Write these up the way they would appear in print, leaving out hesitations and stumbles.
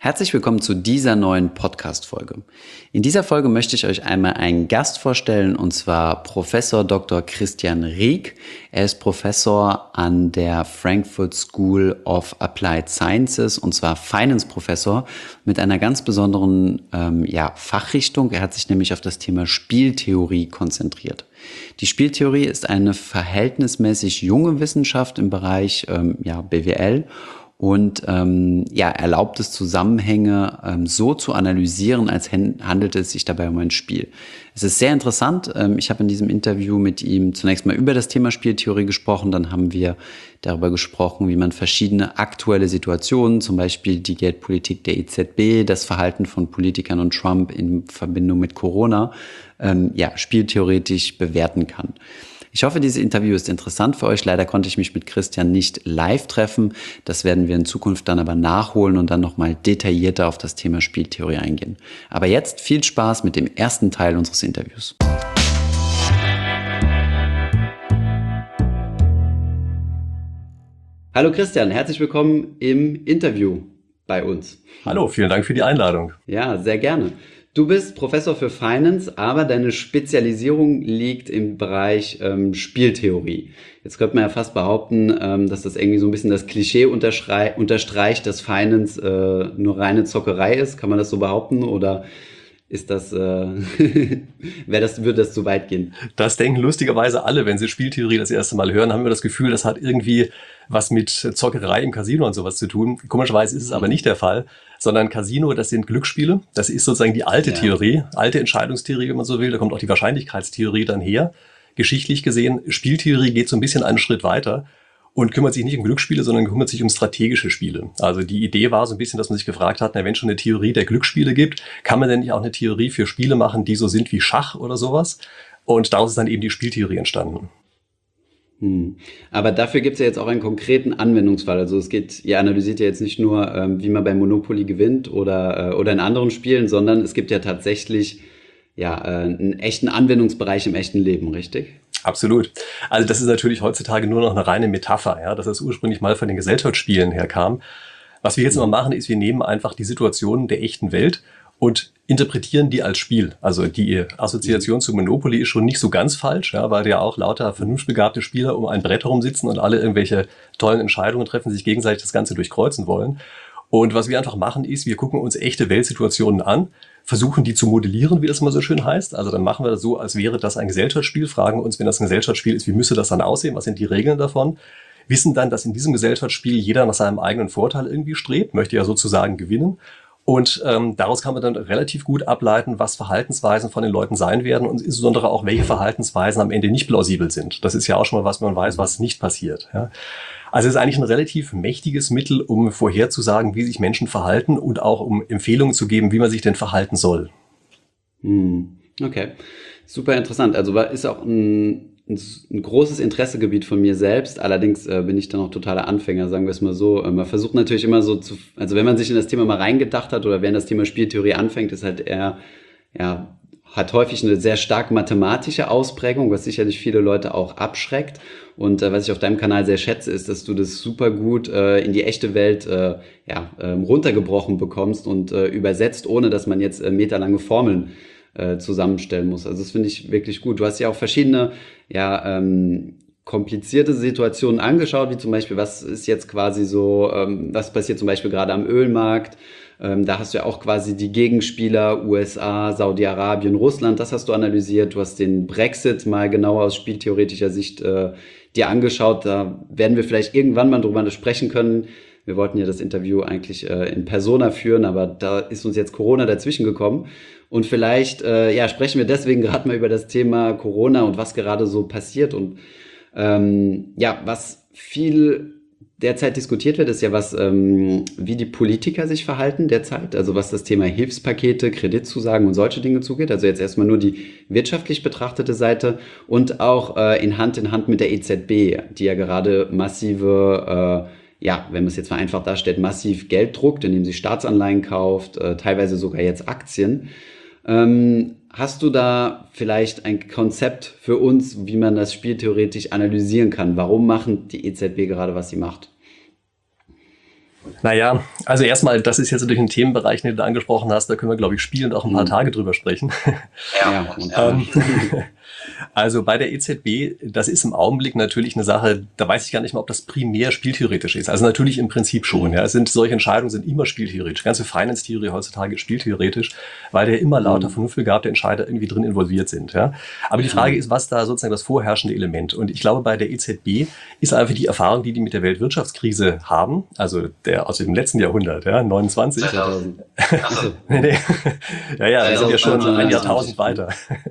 Herzlich willkommen zu dieser neuen Podcast-Folge. In dieser Folge möchte ich euch einmal einen Gast vorstellen, und zwar Professor Dr. Christian Rieck. Er ist Professor an der Frankfurt School of Applied Sciences, und zwar Finance-Professor mit einer ganz besonderen Fachrichtung. Er hat sich nämlich auf das Thema Spieltheorie konzentriert. Die Spieltheorie ist eine verhältnismäßig junge Wissenschaft im Bereich BWL. Und erlaubt es, Zusammenhänge so zu analysieren, als handelte es sich dabei um ein Spiel. Es ist sehr interessant. Ich habe in diesem Interview mit ihm zunächst mal über das Thema Spieltheorie gesprochen. Dann haben wir darüber gesprochen, wie man verschiedene aktuelle Situationen, zum Beispiel die Geldpolitik der EZB, das Verhalten von Politikern und Trump in Verbindung mit Corona, spieltheoretisch bewerten kann. Ich hoffe, dieses Interview ist interessant für euch. Leider konnte ich mich mit Christian nicht live treffen. Das werden wir in Zukunft dann aber nachholen und dann nochmal detaillierter auf das Thema Spieltheorie eingehen. Aber jetzt viel Spaß mit dem ersten Teil unseres Interviews. Hallo Christian, herzlich willkommen im Interview bei uns. Hallo, vielen Dank für die Einladung. Ja, sehr gerne. Du bist Professor für Finance, aber deine Spezialisierung liegt im Bereich Spieltheorie. Jetzt könnte man ja fast behaupten, dass das irgendwie so ein bisschen das Klischee unterstreicht, dass Finance nur reine Zockerei ist. Kann man das so behaupten oder ist das, würde das zu weit gehen? Das denken lustigerweise alle, wenn sie Spieltheorie das erste Mal hören, haben wir das Gefühl, das hat irgendwie was mit Zockerei im Casino und sowas zu tun. Komischerweise ist es aber nicht der Fall, sondern Casino, das sind Glücksspiele. Das ist sozusagen die alte Theorie, alte Entscheidungstheorie, wenn man so will. Da kommt auch die Wahrscheinlichkeitstheorie dann her. Geschichtlich gesehen, Spieltheorie geht so ein bisschen einen Schritt weiter und kümmert sich nicht um Glücksspiele, sondern kümmert sich um strategische Spiele. Also die Idee war so ein bisschen, dass man sich gefragt hat, wenn schon eine Theorie der Glücksspiele gibt, kann man denn nicht auch eine Theorie für Spiele machen, die so sind wie Schach oder sowas? Und daraus ist dann eben die Spieltheorie entstanden. Aber dafür gibt es ja jetzt auch einen konkreten Anwendungsfall. Also ihr analysiert ja jetzt nicht nur, wie man bei Monopoly gewinnt oder in anderen Spielen, sondern es gibt ja tatsächlich einen echten Anwendungsbereich im echten Leben, richtig? Absolut. Also das ist natürlich heutzutage nur noch eine reine Metapher, dass das ursprünglich mal von den Gesellschaftsspielen herkam. Was wir jetzt mal machen, ist, wir nehmen einfach die Situationen der echten Welt und interpretieren die als Spiel. Also die Assoziation zu Monopoly ist schon nicht so ganz falsch, weil ja auch lauter vernunftbegabte Spieler um ein Brett herumsitzen und alle irgendwelche tollen Entscheidungen treffen, sich gegenseitig das Ganze durchkreuzen wollen. Und was wir einfach machen ist, wir gucken uns echte Weltsituationen an, versuchen die zu modellieren, wie das immer so schön heißt. Also dann machen wir das so, als wäre das ein Gesellschaftsspiel, fragen uns, wenn das ein Gesellschaftsspiel ist, wie müsste das dann aussehen, was sind die Regeln davon, wissen dann, dass in diesem Gesellschaftsspiel jeder nach seinem eigenen Vorteil irgendwie strebt, möchte ja sozusagen gewinnen. Und daraus kann man dann relativ gut ableiten, was Verhaltensweisen von den Leuten sein werden und insbesondere auch, welche Verhaltensweisen am Ende nicht plausibel sind. Das ist ja auch schon mal was, man weiß, was nicht passiert. Also es ist eigentlich ein relativ mächtiges Mittel, um vorherzusagen, wie sich Menschen verhalten und auch um Empfehlungen zu geben, wie man sich denn verhalten soll. Okay, super interessant. Also ist auch ein großes Interessegebiet von mir selbst. Allerdings bin ich dann auch totaler Anfänger, sagen wir es mal so. Man versucht natürlich immer so also wenn man sich in das Thema mal reingedacht hat oder wenn das Thema Spieltheorie anfängt, ist halt eher, hat häufig eine sehr stark mathematische Ausprägung, was sicherlich viele Leute auch abschreckt. Und was ich auf deinem Kanal sehr schätze, ist, dass du das super gut in die echte Welt runtergebrochen bekommst und übersetzt, ohne dass man jetzt meterlange Formeln zusammenstellen muss. Also das finde ich wirklich gut. Du hast ja auch verschiedene komplizierte Situationen angeschaut, wie zum Beispiel, was ist jetzt quasi so, was passiert zum Beispiel gerade am Ölmarkt. Da hast du ja auch quasi die Gegenspieler, USA, Saudi-Arabien, Russland, das hast du analysiert. Du hast den Brexit mal genauer aus spieltheoretischer Sicht dir angeschaut. Da werden wir vielleicht irgendwann mal drüber sprechen können. Wir wollten ja das Interview eigentlich in Persona führen, aber da ist uns jetzt Corona dazwischen gekommen. Und vielleicht sprechen wir deswegen gerade mal über das Thema Corona und was gerade so passiert. Und was viel derzeit diskutiert wird, ist ja wie die Politiker sich verhalten derzeit. Also was das Thema Hilfspakete, Kreditzusagen und solche Dinge zugeht. Also jetzt erstmal nur die wirtschaftlich betrachtete Seite und auch in Hand mit der EZB, die ja gerade massive wenn man es jetzt vereinfacht darstellt, massiv Geld druckt, indem sie Staatsanleihen kauft, teilweise sogar jetzt Aktien. Hast du da vielleicht ein Konzept für uns, wie man das spieltheoretisch analysieren kann? Warum macht die EZB gerade, was sie macht? Naja, also erstmal, das ist jetzt natürlich ein Themenbereich, den du angesprochen hast, da können wir, glaube ich, spielend auch ein paar Tage drüber sprechen. Ja, Also bei der EZB, das ist im Augenblick natürlich eine Sache, da weiß ich gar nicht mal, ob das primär spieltheoretisch ist. Also natürlich im Prinzip schon. Ja, solche Entscheidungen sind immer spieltheoretisch. Ganze Finance-Theorie heutzutage ist spieltheoretisch, weil da immer lauter vernunftbegabte Entscheider irgendwie drin involviert sind. Ja. Aber die Frage ist, was da sozusagen das vorherrschende Element? Und ich glaube, bei der EZB ist einfach die Erfahrung, die mit der Weltwirtschaftskrise haben, also der aus dem letzten Jahrhundert, ja, 29. 2000. Nee. Ja, wir sind ja schon ein Jahrtausend weiter.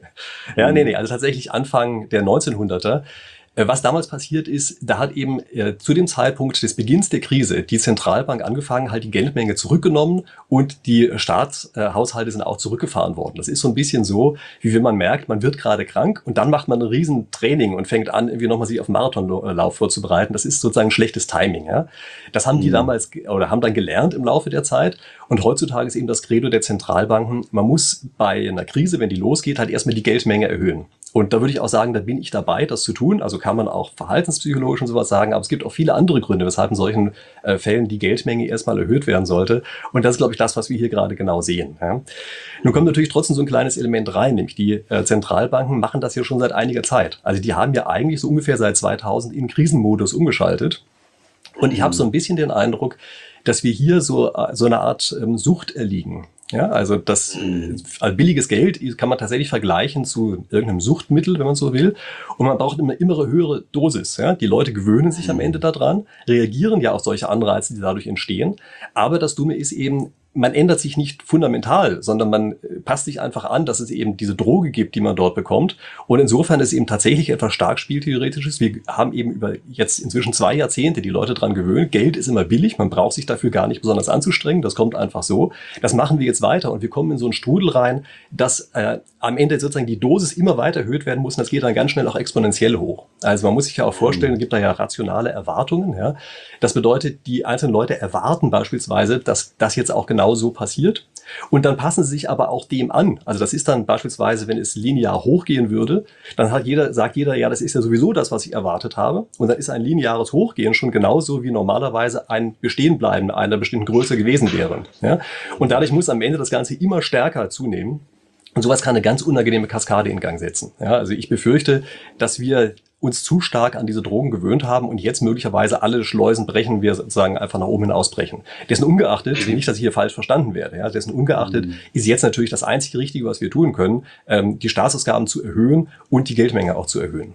Ja, also tatsächlich Anfang der 1900er. Was damals passiert ist, da hat eben zu dem Zeitpunkt des Beginns der Krise die Zentralbank angefangen, halt die Geldmenge zurückgenommen und die Staatshaushalte sind auch zurückgefahren worden. Das ist so ein bisschen so, wie wenn man merkt, man wird gerade krank und dann macht man ein Riesentraining und fängt an, irgendwie nochmal sich auf einen Marathonlauf vorzubereiten. Das ist sozusagen schlechtes Timing. Ja? Das haben die damals oder haben dann gelernt im Laufe der Zeit. Und heutzutage ist eben das Credo der Zentralbanken, man muss bei einer Krise, wenn die losgeht, halt erstmal die Geldmenge erhöhen. Und da würde ich auch sagen, da bin ich dabei, das zu tun. Also kann man auch verhaltenspsychologisch und sowas sagen, aber es gibt auch viele andere Gründe, weshalb in solchen Fällen die Geldmenge erstmal erhöht werden sollte. Und das ist, glaube ich, das, was wir hier gerade genau sehen. Ja. Nun kommt natürlich trotzdem so ein kleines Element rein, nämlich die Zentralbanken machen das ja schon seit einiger Zeit. Also die haben ja eigentlich so ungefähr seit 2000 in Krisenmodus umgeschaltet. Und ich habe so ein bisschen den Eindruck, dass wir hier so eine Art Sucht erliegen. Ja, also das billiges Geld kann man tatsächlich vergleichen zu irgendeinem Suchtmittel, wenn man so will. Und man braucht immer eine höhere Dosis. Ja? Die Leute gewöhnen sich am Ende daran, reagieren ja auf solche Anreize, die dadurch entstehen. Aber das Dumme ist eben, man ändert sich nicht fundamental, sondern man passt sich einfach an, dass es eben diese Droge gibt, die man dort bekommt. Und insofern ist es eben tatsächlich etwas stark Spieltheoretisches. Wir haben eben über jetzt inzwischen 2 Jahrzehnte die Leute dran gewöhnt. Geld ist immer billig, man braucht sich dafür gar nicht besonders anzustrengen. Das kommt einfach so. Das machen wir jetzt weiter und wir kommen in so einen Strudel rein, dass am Ende sozusagen die Dosis immer weiter erhöht werden muss und das geht dann ganz schnell auch exponentiell hoch. Also man muss sich ja auch vorstellen, es gibt da ja rationale Erwartungen. Ja. Das bedeutet, die einzelnen Leute erwarten beispielsweise, dass das jetzt auch genau so passiert. Und dann passen sie sich aber auch dem an. Also das ist dann beispielsweise, wenn es linear hochgehen würde, dann sagt jeder, ja, das ist ja sowieso das, was ich erwartet habe. Und dann ist ein lineares Hochgehen schon genauso wie normalerweise ein Bestehenbleiben einer bestimmten Größe gewesen wäre. Ja? Und dadurch muss am Ende das Ganze immer stärker zunehmen. Und sowas kann eine ganz unangenehme Kaskade in Gang setzen. Ja? Also ich befürchte, dass wir uns zu stark an diese Drogen gewöhnt haben und jetzt möglicherweise alle Schleusen brechen, wir sozusagen einfach nach oben hinausbrechen. Dessen ungeachtet, nicht, dass ich hier falsch verstanden werde, ja, dessen ungeachtet ist jetzt natürlich das einzige Richtige, was wir tun können, die Staatsausgaben zu erhöhen und die Geldmenge auch zu erhöhen.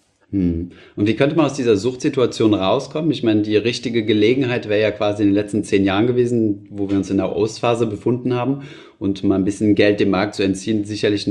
Und wie könnte man aus dieser Suchtsituation rauskommen? Ich meine, die richtige Gelegenheit wäre ja quasi in den letzten 10 Jahren gewesen, wo wir uns in der Ostphase befunden haben und mal ein bisschen Geld dem Markt zu entziehen, sicherlich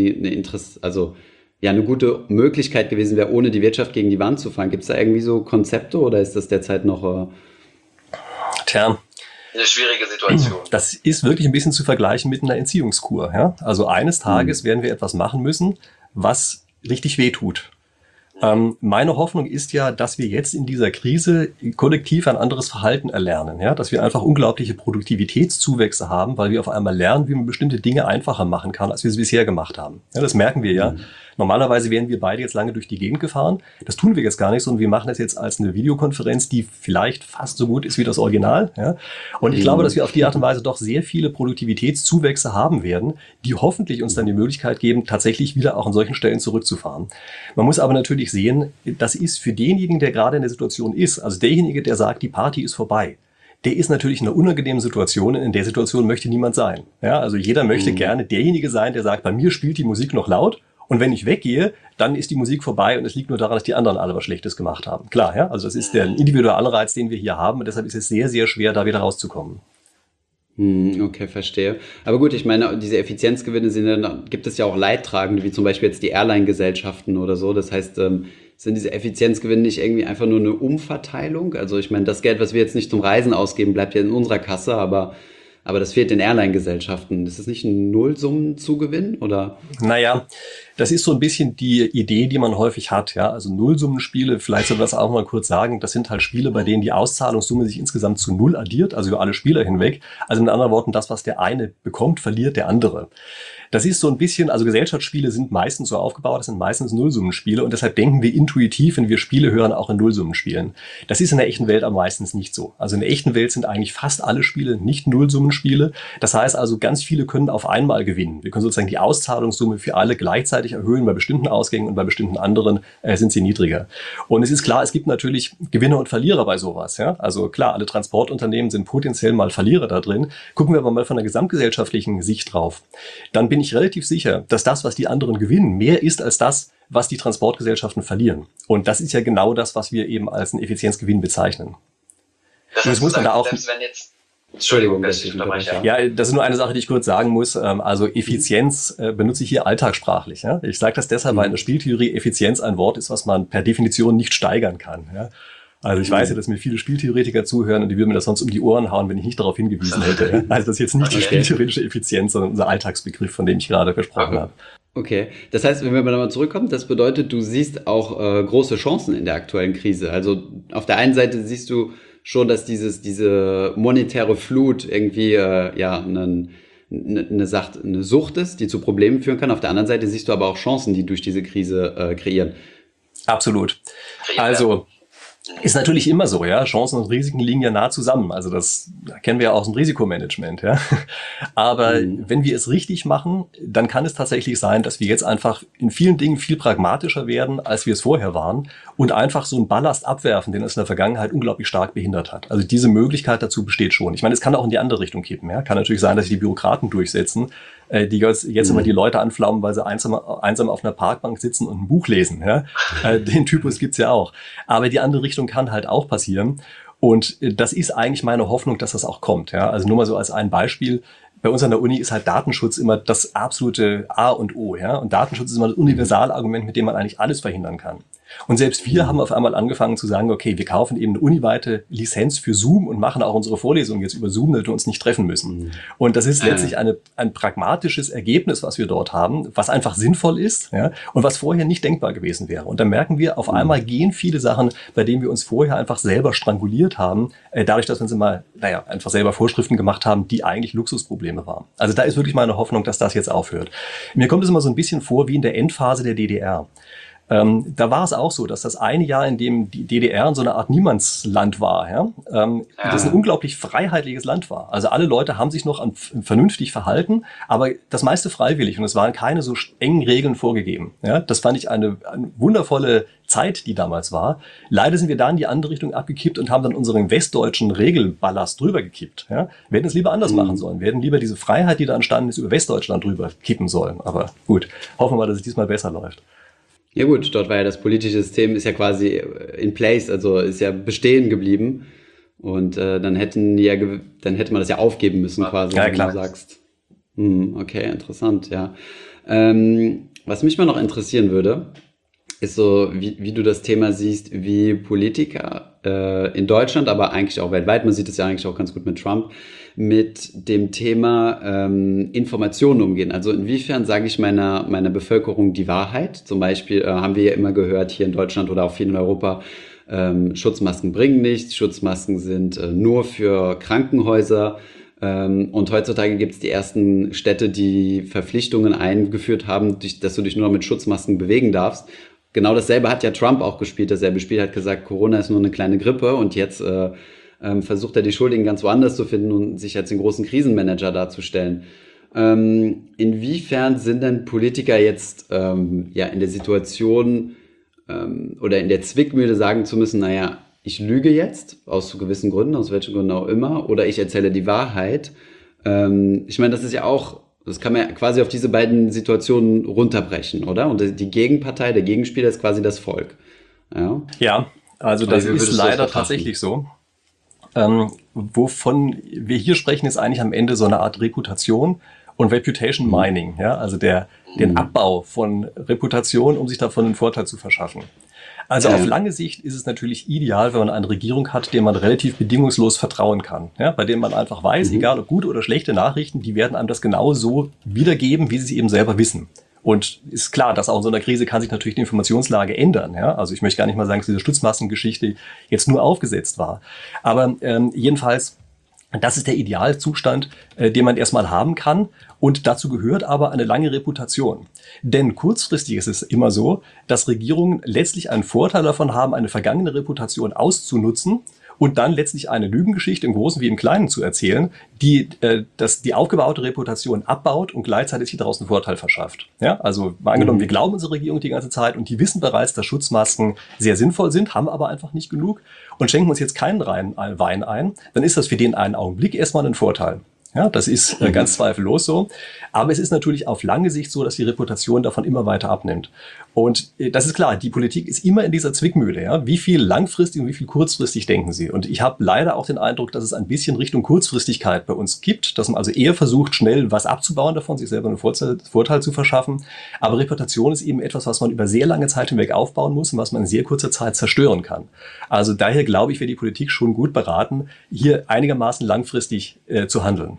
eine gute Möglichkeit gewesen wäre, ohne die Wirtschaft gegen die Wand zu fahren. Gibt es da irgendwie so Konzepte oder ist das derzeit noch... Tja, eine schwierige Situation. Das ist wirklich ein bisschen zu vergleichen mit einer Entziehungskur. Ja? Also eines Tages werden wir etwas machen müssen, was richtig wehtut. Meine Hoffnung ist ja, dass wir jetzt in dieser Krise kollektiv ein anderes Verhalten erlernen, ja, dass wir einfach unglaubliche Produktivitätszuwächse haben, weil wir auf einmal lernen, wie man bestimmte Dinge einfacher machen kann, als wir sie bisher gemacht haben. Ja, das merken wir ja. Normalerweise wären wir beide jetzt lange durch die Gegend gefahren. Das tun wir jetzt gar nicht, sondern wir machen das jetzt als eine Videokonferenz, die vielleicht fast so gut ist wie das Original. Ja. Und ich glaube, dass wir auf die Art und Weise doch sehr viele Produktivitätszuwächse haben werden, die hoffentlich uns dann die Möglichkeit geben, tatsächlich wieder auch an solchen Stellen zurückzufahren. Man muss aber natürlich sehen, das ist für denjenigen, der gerade in der Situation ist, also derjenige, der sagt, die Party ist vorbei, der ist natürlich in einer unangenehmen Situation. In der Situation möchte niemand sein. Ja, also jeder möchte gerne derjenige sein, der sagt, bei mir spielt die Musik noch laut. Und wenn ich weggehe, dann ist die Musik vorbei und es liegt nur daran, dass die anderen alle was Schlechtes gemacht haben. Klar, ja, also das ist der individuelle Anreiz, den wir hier haben und deshalb ist es sehr, sehr schwer, da wieder rauszukommen. Okay, verstehe. Aber gut, ich meine, diese Effizienzgewinne gibt es ja auch Leidtragende, wie zum Beispiel jetzt die Airline-Gesellschaften oder so. Das heißt, sind diese Effizienzgewinne nicht irgendwie einfach nur eine Umverteilung? Also ich meine, das Geld, was wir jetzt nicht zum Reisen ausgeben, bleibt ja in unserer Kasse, aber das fehlt den Airline-Gesellschaften. Ist das nicht ein Nullsummenzugewinn, oder? Naja, Das ist so ein bisschen die Idee, die man häufig hat. Ja, also Nullsummenspiele, vielleicht soll man das auch mal kurz sagen, das sind halt Spiele, bei denen die Auszahlungssumme sich insgesamt zu null addiert, also über alle Spieler hinweg. Also mit anderen Worten, das, was der eine bekommt, verliert der andere. Das ist so ein bisschen, also Gesellschaftsspiele sind meistens so aufgebaut, das sind meistens Nullsummenspiele und deshalb denken wir intuitiv, wenn wir Spiele hören, auch in Nullsummenspielen. Das ist in der echten Welt aber meistens nicht so. Also in der echten Welt sind eigentlich fast alle Spiele nicht Nullsummenspiele. Das heißt also, ganz viele können auf einmal gewinnen. Wir können sozusagen die Auszahlungssumme für alle gleichzeitig erhöhen. Bei bestimmten Ausgängen und bei bestimmten anderen sind sie niedriger. Und es ist klar, es gibt natürlich Gewinner und Verlierer bei sowas. Ja? Also klar, alle Transportunternehmen sind potenziell mal Verlierer da drin. Gucken wir aber mal von der gesamtgesellschaftlichen Sicht drauf. Dann bin ich relativ sicher, dass das, was die anderen gewinnen, mehr ist als das, was die Transportgesellschaften verlieren. Und das ist ja genau das, was wir eben als einen Effizienzgewinn bezeichnen. Das muss man da auch... Entschuldigung, dass ich unterbreche. Ja, das ist nur eine Sache, die ich kurz sagen muss. Also Effizienz benutze ich hier alltagssprachlich. Ja? Ich sage das deshalb, weil in der Spieltheorie Effizienz ein Wort ist, was man per Definition nicht steigern kann. Ja? Also ich weiß ja, dass mir viele Spieltheoretiker zuhören und die würden mir das sonst um die Ohren hauen, wenn ich nicht darauf hingewiesen hätte. Ja? Also das ist jetzt nicht die spieltheoretische Effizienz, sondern unser Alltagsbegriff, von dem ich gerade gesprochen habe. Okay, das heißt, wenn wir mal zurückkommen, das bedeutet, du siehst auch große Chancen in der aktuellen Krise. Also auf der einen Seite siehst du schon, dass diese monetäre Flut irgendwie eine Sucht ist, die zu Problemen führen kann. Auf der anderen Seite siehst du aber auch Chancen, die durch diese Krise kreieren. Absolut. Also ist natürlich immer so, ja. Chancen und Risiken liegen ja nah zusammen. Also das kennen wir ja aus dem Risikomanagement, ja. Aber wenn wir es richtig machen, dann kann es tatsächlich sein, dass wir jetzt einfach in vielen Dingen viel pragmatischer werden, als wir es vorher waren und einfach so einen Ballast abwerfen, den es in der Vergangenheit unglaublich stark behindert hat. Also diese Möglichkeit dazu besteht schon. Ich meine, es kann auch in die andere Richtung kippen, ja. Kann natürlich sein, dass sich die Bürokraten durchsetzen, die jetzt immer die Leute anflaumen, weil sie einsam auf einer Parkbank sitzen und ein Buch lesen. Ja? Den Typus gibt's ja auch. Aber die andere Richtung kann halt auch passieren. Und das ist eigentlich meine Hoffnung, dass das auch kommt. Ja? Also nur mal so als ein Beispiel. Bei uns an der Uni ist halt Datenschutz immer das absolute A und O. Ja? Und Datenschutz ist immer das Universalargument, mit dem man eigentlich alles verhindern kann. Und selbst wir haben auf einmal angefangen zu sagen, okay, wir kaufen eben eine uniweite Lizenz für Zoom und machen auch unsere Vorlesungen jetzt über Zoom, damit wir uns nicht treffen müssen. Und das ist letztlich ein pragmatisches Ergebnis, was wir dort haben, was einfach sinnvoll ist, ja, und was vorher nicht denkbar gewesen wäre. Und dann merken wir, auf einmal gehen viele Sachen, bei denen wir uns vorher einfach selber stranguliert haben, dadurch, dass wir uns immer, einfach selber Vorschriften gemacht haben, die eigentlich Luxusprobleme waren. Also da ist wirklich meine Hoffnung, dass das jetzt aufhört. Mir kommt es immer so ein bisschen vor wie in der Endphase der DDR. Da war es auch so, dass das eine Jahr, in dem die DDR in so einer Art Niemandsland war, das ein unglaublich freiheitliches Land war. Also alle Leute haben sich noch vernünftig verhalten, aber das meiste freiwillig und es waren keine so engen Regeln vorgegeben. Ja, das fand ich eine wundervolle Zeit, die damals war. Leider sind wir da in die andere Richtung abgekippt und haben dann unseren westdeutschen Regelballast drüber gekippt. Ja, wir hätten es lieber anders machen sollen. Wir hätten lieber diese Freiheit, die da entstanden ist, über Westdeutschland drüber kippen sollen. Aber gut, hoffen wir mal, dass es diesmal besser läuft. Ja gut, dort war ja das politische System ist ja quasi in place, also ist ja bestehen geblieben und dann hätte man das ja aufgeben müssen quasi, ja, wie du sagst. Okay, interessant, ja. Was mich mal noch interessieren würde, ist so, wie du das Thema siehst, wie Politiker in Deutschland, aber eigentlich auch weltweit, man sieht es ja eigentlich auch ganz gut mit Trump, mit dem Thema Informationen umgehen. Also inwiefern sage ich meiner Bevölkerung die Wahrheit? Zum Beispiel haben wir ja immer gehört hier in Deutschland oder auch viel in Europa, Schutzmasken bringen nichts, Schutzmasken sind nur für Krankenhäuser. Und heutzutage gibt es die ersten Städte, die Verpflichtungen eingeführt haben, dass du dich nur noch mit Schutzmasken bewegen darfst. Genau dasselbe hat ja Trump auch gespielt. Dasselbe Spiel hat gesagt, Corona ist nur eine kleine Grippe und jetzt versucht er die Schuldigen ganz woanders zu finden und sich als den großen Krisenmanager darzustellen. Inwiefern sind denn Politiker jetzt in der Situation oder in der Zwickmühle sagen zu müssen, naja, ich lüge jetzt aus gewissen Gründen, aus welchen Gründen auch immer, oder ich erzähle die Wahrheit. Ich meine, das ist ja auch, das kann man ja quasi auf diese beiden Situationen runterbrechen, oder? Und die Gegenpartei, der Gegenspieler ist quasi das Volk. Ja, also das ist leider tatsächlich so. Wovon wir hier sprechen, ist eigentlich am Ende so eine Art Reputation und Reputation Mining, ja, also den Abbau von Reputation, um sich davon einen Vorteil zu verschaffen. Also auf lange Sicht ist es natürlich ideal, wenn man eine Regierung hat, der man relativ bedingungslos vertrauen kann, ja, bei dem man einfach weiß, egal ob gute oder schlechte Nachrichten, die werden einem das genau so wiedergeben, wie sie es eben selber wissen. Und ist klar, dass auch in so einer Krise kann sich natürlich die Informationslage ändern. Ja? Also ich möchte gar nicht mal sagen, dass diese Stützmaskengeschichte jetzt nur aufgesetzt war. Aber jedenfalls, das ist der Idealzustand, den man erstmal haben kann. Und dazu gehört aber eine lange Reputation. Denn kurzfristig ist es immer so, dass Regierungen letztlich einen Vorteil davon haben, eine vergangene Reputation auszunutzen und dann letztlich eine Lügengeschichte im Großen wie im Kleinen zu erzählen, die die aufgebaute Reputation abbaut und gleichzeitig sich daraus einen Vorteil verschafft. Ja, also mal angenommen, wir glauben unsere Regierung die ganze Zeit und die wissen bereits, dass Schutzmasken sehr sinnvoll sind, haben aber einfach nicht genug und schenken uns jetzt keinen reinen Wein ein, dann ist das für den einen Augenblick erstmal ein Vorteil. Ja, das ist ganz zweifellos so. Aber es ist natürlich auf lange Sicht so, dass die Reputation davon immer weiter abnimmt. Und das ist klar, die Politik ist immer in dieser Zwickmühle. Ja? Wie viel langfristig und wie viel kurzfristig denken sie? Und ich habe leider auch den Eindruck, dass es ein bisschen Richtung Kurzfristigkeit bei uns gibt, dass man also eher versucht, schnell was abzubauen davon, sich selber einen Vorteil zu verschaffen. Aber Reputation ist eben etwas, was man über sehr lange Zeit hinweg aufbauen muss und was man in sehr kurzer Zeit zerstören kann. Also daher glaube ich, wäre die Politik schon gut beraten, hier einigermaßen langfristig zu handeln.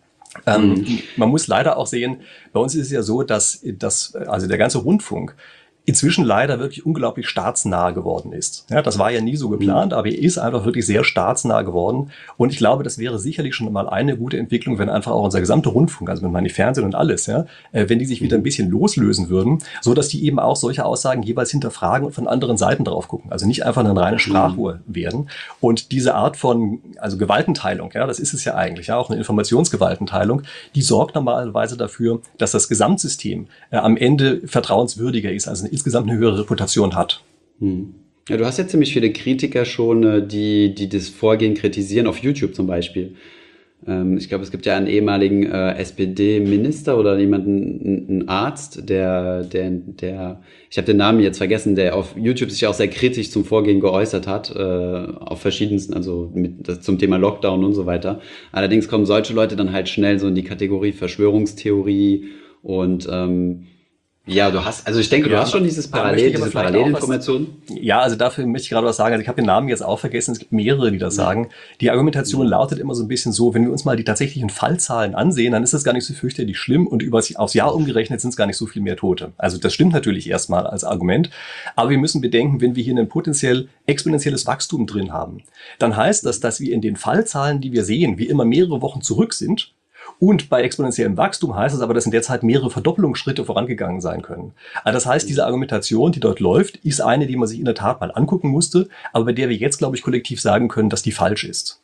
Man muss leider auch sehen, bei uns ist es ja so, dass also der ganze Rundfunk inzwischen leider wirklich unglaublich staatsnah geworden ist. Ja, das war ja nie so geplant, aber er ist einfach wirklich sehr staatsnah geworden. Und ich glaube, das wäre sicherlich schon mal eine gute Entwicklung, wenn einfach auch unser gesamter Rundfunk, also wenn man die Fernsehen und alles, ja, wenn die sich wieder ein bisschen loslösen würden, so dass die eben auch solche Aussagen jeweils hinterfragen und von anderen Seiten drauf gucken. Also nicht einfach eine reine Sprachrohr werden. Und diese Art von, also Gewaltenteilung, ja, das ist es ja eigentlich, ja, auch eine Informationsgewaltenteilung, die sorgt normalerweise dafür, dass das Gesamtsystem am Ende vertrauenswürdiger ist, also insgesamt eine höhere Reputation hat. Ja, du hast ja ziemlich viele Kritiker schon, die das Vorgehen kritisieren, auf YouTube zum Beispiel. Ich glaube, es gibt ja einen ehemaligen SPD-Minister oder jemanden, einen Arzt, der, ich habe den Namen jetzt vergessen, der auf YouTube sich auch sehr kritisch zum Vorgehen geäußert hat, auf verschiedensten, also zum Thema Lockdown und so weiter. Allerdings kommen solche Leute dann halt schnell so in die Kategorie Verschwörungstheorie und ja, ich denke, du hast schon diese Parallelinformationen. Ja, also dafür möchte ich gerade was sagen. Also ich habe den Namen jetzt auch vergessen. Es gibt mehrere, die das sagen. Die Argumentation lautet immer so ein bisschen so, wenn wir uns mal die tatsächlichen Fallzahlen ansehen, dann ist das gar nicht so fürchterlich schlimm und aufs Jahr umgerechnet sind es gar nicht so viel mehr Tote. Also das stimmt natürlich erstmal als Argument. Aber wir müssen bedenken, wenn wir hier ein potenziell exponentielles Wachstum drin haben, dann heißt das, dass wir in den Fallzahlen, die wir sehen, wie immer mehrere Wochen zurück sind. Und bei exponentiellem Wachstum heißt es aber, dass in der Zeit mehrere Verdoppelungsschritte vorangegangen sein können. Also das heißt, diese Argumentation, die dort läuft, ist eine, die man sich in der Tat mal angucken musste, aber bei der wir jetzt, glaube ich, kollektiv sagen können, dass die falsch ist.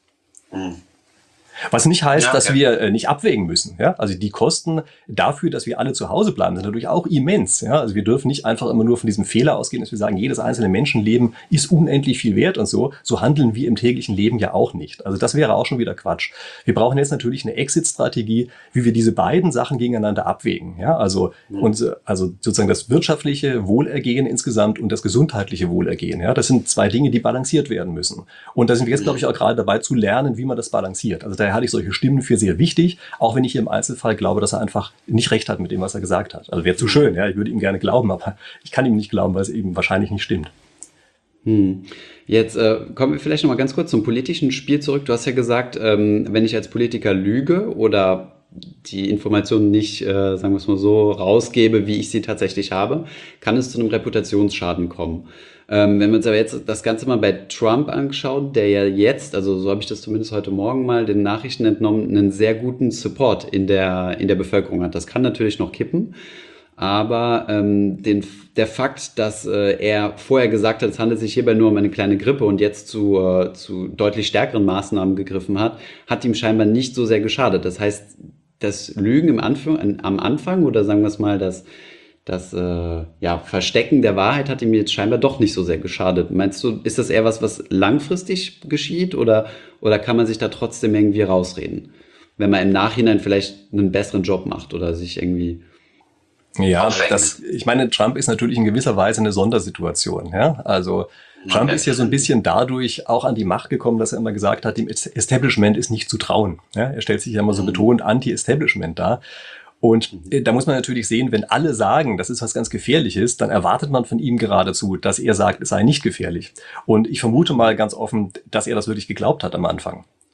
Was nicht heißt, dass wir nicht abwägen müssen. Ja? Also die Kosten dafür, dass wir alle zu Hause bleiben, sind natürlich auch immens. Ja? Also wir dürfen nicht einfach immer nur von diesem Fehler ausgehen, dass wir sagen, jedes einzelne Menschenleben ist unendlich viel wert und so. So handeln wir im täglichen Leben ja auch nicht. Also das wäre auch schon wieder Quatsch. Wir brauchen jetzt natürlich eine Exit-Strategie, wie wir diese beiden Sachen gegeneinander abwägen. Ja? Also sozusagen das wirtschaftliche Wohlergehen insgesamt und das gesundheitliche Wohlergehen. Ja? Das sind zwei Dinge, die balanciert werden müssen. Und da sind wir jetzt, glaube ich, auch gerade dabei zu lernen, wie man das balanciert. Also daher halte ich solche Stimmen für sehr wichtig, auch wenn ich hier im Einzelfall glaube, dass er einfach nicht recht hat mit dem, was er gesagt hat. Also wäre zu schön, ja, ich würde ihm gerne glauben, aber ich kann ihm nicht glauben, weil es eben wahrscheinlich nicht stimmt. Jetzt kommen wir vielleicht noch mal ganz kurz zum politischen Spiel zurück. Du hast ja gesagt, wenn ich als Politiker lüge oder die Informationen nicht, sagen wir es mal so, rausgebe, wie ich sie tatsächlich habe, kann es zu einem Reputationsschaden kommen. Wenn wir uns aber jetzt das Ganze mal bei Trump anschauen, der ja jetzt, also so habe ich das zumindest heute Morgen mal den Nachrichten entnommen, einen sehr guten Support in der Bevölkerung hat. Das kann natürlich noch kippen, aber der Fakt, dass er vorher gesagt hat, es handelt sich hierbei nur um eine kleine Grippe und jetzt zu deutlich stärkeren Maßnahmen gegriffen hat ihm scheinbar nicht so sehr geschadet. Das heißt, das Lügen am Anfang oder sagen wir es mal, das Verstecken der Wahrheit hat ihm jetzt scheinbar doch nicht so sehr geschadet. Meinst du, ist das eher was langfristig geschieht oder kann man sich da trotzdem irgendwie rausreden, wenn man im Nachhinein vielleicht einen besseren Job macht oder sich irgendwie... Ja, ich meine, Trump ist natürlich in gewisser Weise eine Sondersituation. Ja? Also Trump ist ja so ein bisschen dadurch auch an die Macht gekommen, dass er immer gesagt hat, dem Establishment ist nicht zu trauen. Ja? Er stellt sich ja immer so betont Anti-Establishment dar. Und da muss man natürlich sehen, wenn alle sagen, das ist was ganz Gefährliches, dann erwartet man von ihm geradezu, dass er sagt, es sei nicht gefährlich. Und ich vermute mal ganz offen, dass er das wirklich geglaubt hat am Anfang.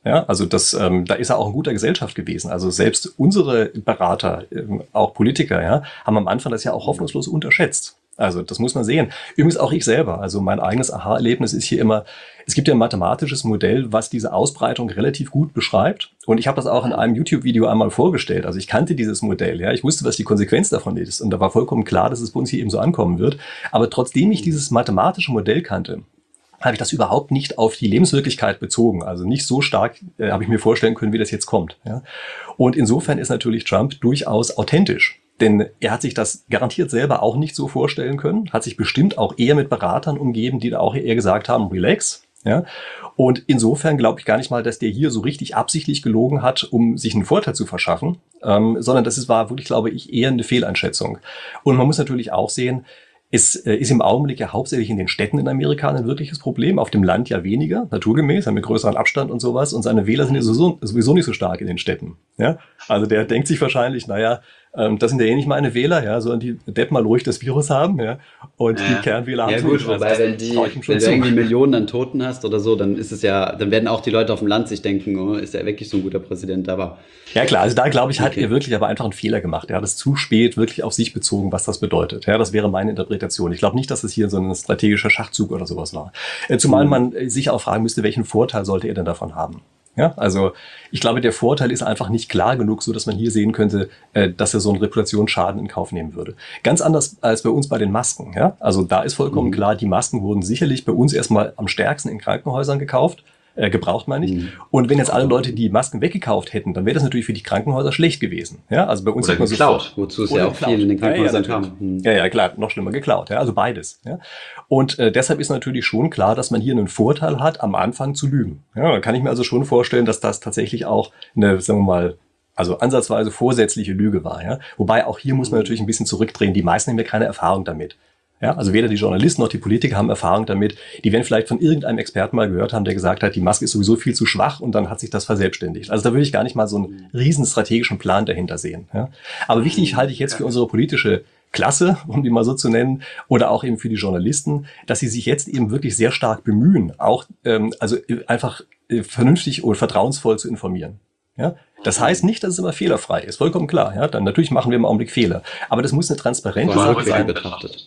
Ja, also da ist er auch in guter Gesellschaft gewesen. Also selbst unsere Berater, auch Politiker, ja, haben am Anfang das ja auch hoffnungslos unterschätzt. Also das muss man sehen. Übrigens auch ich selber. Also mein eigenes Aha-Erlebnis ist hier immer, es gibt ja ein mathematisches Modell, was diese Ausbreitung relativ gut beschreibt. Und ich habe das auch in einem YouTube-Video einmal vorgestellt. Also ich kannte dieses Modell. Ja, ich wusste, was die Konsequenz davon ist. Und da war vollkommen klar, dass es bei uns hier eben so ankommen wird. Aber trotzdem ich dieses mathematische Modell kannte, habe ich das überhaupt nicht auf die Lebenswirklichkeit bezogen. Also nicht so stark habe ich mir vorstellen können, wie das jetzt kommt. Ja. Und insofern ist natürlich Trump durchaus authentisch. Denn er hat sich das garantiert selber auch nicht so vorstellen können, hat sich bestimmt auch eher mit Beratern umgeben, die da auch eher gesagt haben, relax. Ja. Und insofern glaube ich gar nicht mal, dass der hier so richtig absichtlich gelogen hat, um sich einen Vorteil zu verschaffen, sondern war wirklich, glaube ich, eher eine Fehleinschätzung. Und man muss natürlich auch sehen, es ist im Augenblick ja hauptsächlich in den Städten in Amerika ein wirkliches Problem, auf dem Land ja weniger, naturgemäß, haben wir größeren Abstand und sowas. Und seine Wähler sind ja sowieso nicht so stark in den Städten. Ja? Also der denkt sich wahrscheinlich, das sind ja eh nicht meine Wähler, ja, sondern die Depp mal ruhig das Virus haben, ja, und die Kernwähler haben ja gut, wobei wenn du irgendwie Millionen an Toten hast oder so, dann ist es ja, dann werden auch die Leute auf dem Land sich denken, oh, ist der wirklich so ein guter Präsident, aber ja klar, also da glaube ich, hat er wirklich aber einfach einen Fehler gemacht. Er hat es zu spät wirklich auf sich bezogen, was das bedeutet. Ja, das wäre meine Interpretation. Ich glaube nicht, dass es hier so ein strategischer Schachzug oder sowas war. Zumal man sich auch fragen müsste, welchen Vorteil sollte er denn davon haben? Ja, also ich glaube, der Vorteil ist einfach nicht klar genug, so dass man hier sehen könnte, dass er so einen Reputationsschaden in Kauf nehmen würde. Ganz anders als bei uns bei den Masken. Ja, also da ist vollkommen klar, die Masken wurden sicherlich bei uns erstmal am stärksten in Krankenhäusern gekauft. Gebraucht, meine ich. Und wenn jetzt alle Leute die Masken weggekauft hätten, dann wäre das natürlich für die Krankenhäuser schlecht gewesen. Ja, also bei uns oder geklaut, wozu es ja auch viel in den Krankenhäusern kam. Ja, klar, noch schlimmer geklaut. Ja, also beides. Ja. Und deshalb ist natürlich schon klar, dass man hier einen Vorteil hat, am Anfang zu lügen. Ja, da kann ich mir also schon vorstellen, dass das tatsächlich auch eine, sagen wir mal, also ansatzweise vorsätzliche Lüge war. Ja. Wobei auch hier muss man natürlich ein bisschen zurückdrehen. Die meisten haben ja keine Erfahrung damit. Ja, also weder die Journalisten noch die Politiker haben Erfahrung damit. Die werden vielleicht von irgendeinem Experten mal gehört haben, der gesagt hat, die Maske ist sowieso viel zu schwach und dann hat sich das verselbstständigt. Also da würde ich gar nicht mal so einen riesen strategischen Plan dahinter sehen. Ja. Aber wichtig halte ich jetzt für unsere politische Klasse, um die mal so zu nennen, oder auch eben für die Journalisten, dass sie sich jetzt eben wirklich sehr stark bemühen, auch also einfach vernünftig oder vertrauensvoll zu informieren. Ja, das heißt nicht, dass es immer fehlerfrei ist, vollkommen klar. Ja, dann natürlich machen wir im Augenblick Fehler, aber das muss eine transparente Sache sein. Betrachtet.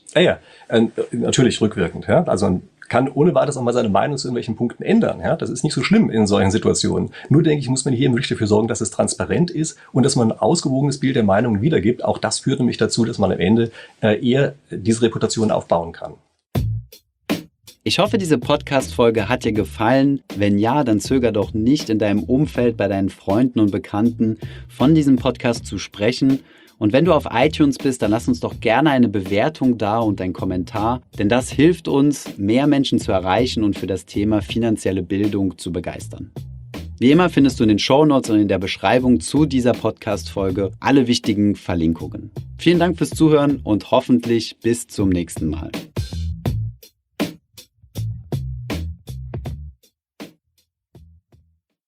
Natürlich rückwirkend. Ja, also man kann ohne weiteres auch mal seine Meinung zu irgendwelchen Punkten ändern. Ja, das ist nicht so schlimm in solchen Situationen. Nur denke ich, muss man hier wirklich dafür sorgen, dass es transparent ist und dass man ein ausgewogenes Bild der Meinungen wiedergibt. Auch das führt nämlich dazu, dass man am Ende eher diese Reputation aufbauen kann. Ich hoffe, diese Podcast-Folge hat dir gefallen. Wenn ja, dann zöger doch nicht, in deinem Umfeld, bei deinen Freunden und Bekannten von diesem Podcast zu sprechen. Und wenn du auf iTunes bist, dann lass uns doch gerne eine Bewertung da und einen Kommentar, denn das hilft uns, mehr Menschen zu erreichen und für das Thema finanzielle Bildung zu begeistern. Wie immer findest du in den Shownotes und in der Beschreibung zu dieser Podcast-Folge alle wichtigen Verlinkungen. Vielen Dank fürs Zuhören und hoffentlich bis zum nächsten Mal.